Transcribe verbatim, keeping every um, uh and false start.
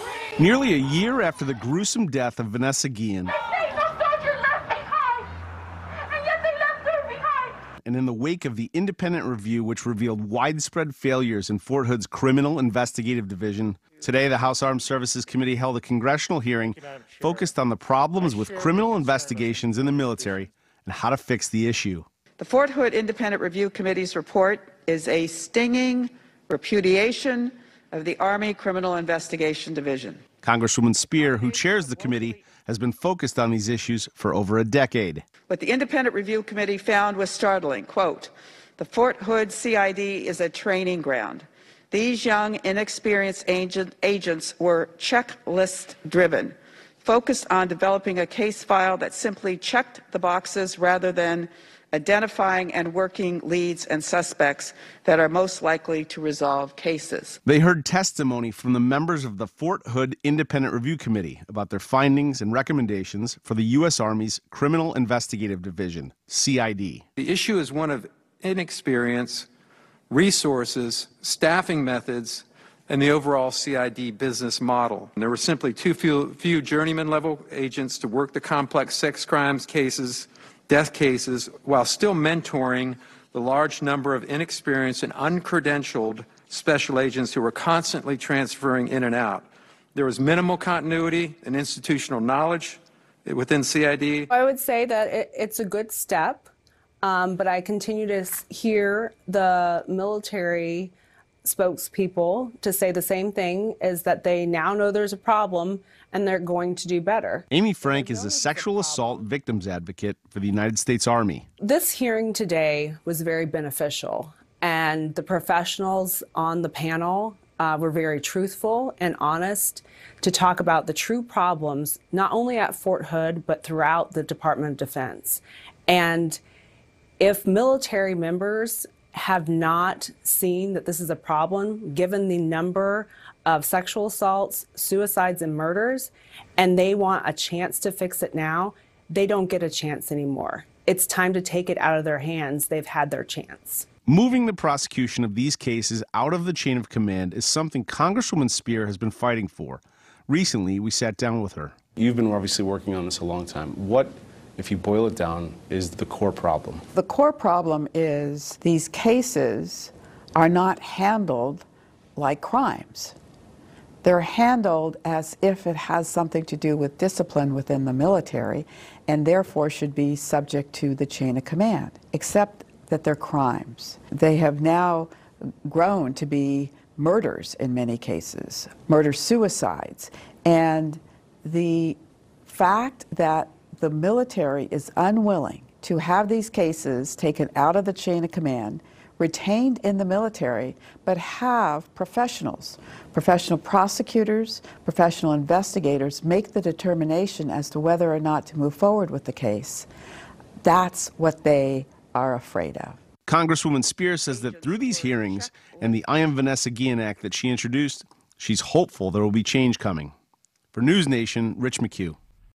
Nearly a year after the gruesome death of Vanessa Guillen, and in the wake of the independent review which revealed widespread failures in Fort Hood's Criminal Investigative Division, today the House Armed Services Committee held a congressional hearing focused on the problems with criminal investigations in the military and how to fix the issue. The Fort Hood Independent Review Committee's report is a stinging repudiation of the Army Criminal Investigation Division. Congresswoman Speier, who chairs the committee, has been focused on these issues for over a decade. What the Independent Review Committee found was startling. Quote, the Fort Hood C I D is a training ground. These young, inexperienced agent, agents were checklist-driven, focused on developing a case file that simply checked the boxes rather than identifying and working leads and suspects that are most likely to resolve cases. They heard testimony from the members of the Fort Hood Independent Review Committee about their findings and recommendations for the U S Army's Criminal Investigative Division, C I D. The issue is one of inexperience, resources, staffing methods, and the overall C I D business model. And there were simply too few, few journeyman-level agents to work the complex sex crimes cases, death cases, while still mentoring the large number of inexperienced and uncredentialed special agents who were constantly transferring in and out. There was minimal continuity and institutional knowledge within C I D. I would say that it, it's a good step, um, but I continue to hear the military spokespeople to say the same thing, is that they now know there's a problem and they're going to do better. Amy Frank is a sexual assault victims advocate for the United States Army. This hearing today was very beneficial, and the professionals on the panel uh, were very truthful and honest to talk about the true problems, not only at Fort Hood, but throughout the Department of Defense. And if military members have not seen that this is a problem, given the number of sexual assaults, suicides, and murders, and they want a chance to fix it now, they don't get a chance anymore. It's time to take it out of their hands. They've had their chance. Moving the prosecution of these cases out of the chain of command is something Congresswoman Speier has been fighting for. Recently, we sat down with her. You've been obviously working on this a long time. What, if you boil it down, is the core problem? The core problem is these cases are not handled like crimes. They're handled as if it has something to do with discipline within the military and therefore should be subject to the chain of command, except that they're crimes. They have now grown to be murders in many cases, murder-suicides. And the fact that the military is unwilling to have these cases taken out of the chain of command, retained in the military, but have professionals, professional prosecutors, professional investigators make the determination as to whether or not to move forward with the case. That's what they are afraid of. Congresswoman Speier says that through these hearings and the I Am Vanessa Guillen Act that she introduced, she's hopeful there will be change coming. For News Nation, Rich McHugh.